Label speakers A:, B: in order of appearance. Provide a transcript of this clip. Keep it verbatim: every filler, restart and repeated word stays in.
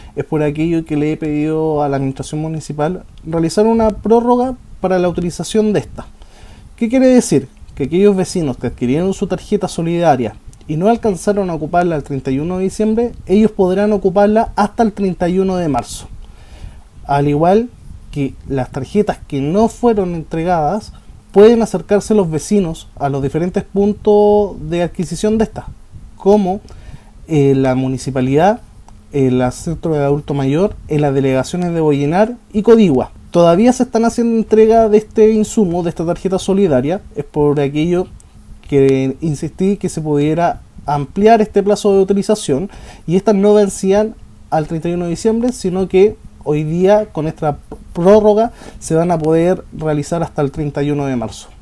A: es por aquello que le he pedido a la administración municipal realizar una prórroga para la utilización de esta. ¿Qué quiere decir? Que aquellos vecinos que adquirieron su tarjeta solidaria y no alcanzaron a ocuparla el treinta y uno de diciembre, ellos podrán ocuparla hasta el treinta y uno de marzo. Al igual que las tarjetas que no fueron entregadas, pueden acercarse los vecinos a los diferentes puntos de adquisición de estas, como eh, la municipalidad, el centro de adulto mayor, en las delegaciones de Bollenar y Codigua. Todavía se están haciendo entrega de este insumo, de esta tarjeta solidaria, es por aquello que insistí que se pudiera ampliar este plazo de utilización y estas no vencían al treinta y uno de diciembre, sino que hoy día con esta prórroga se van a poder realizar hasta el treinta y uno de marzo.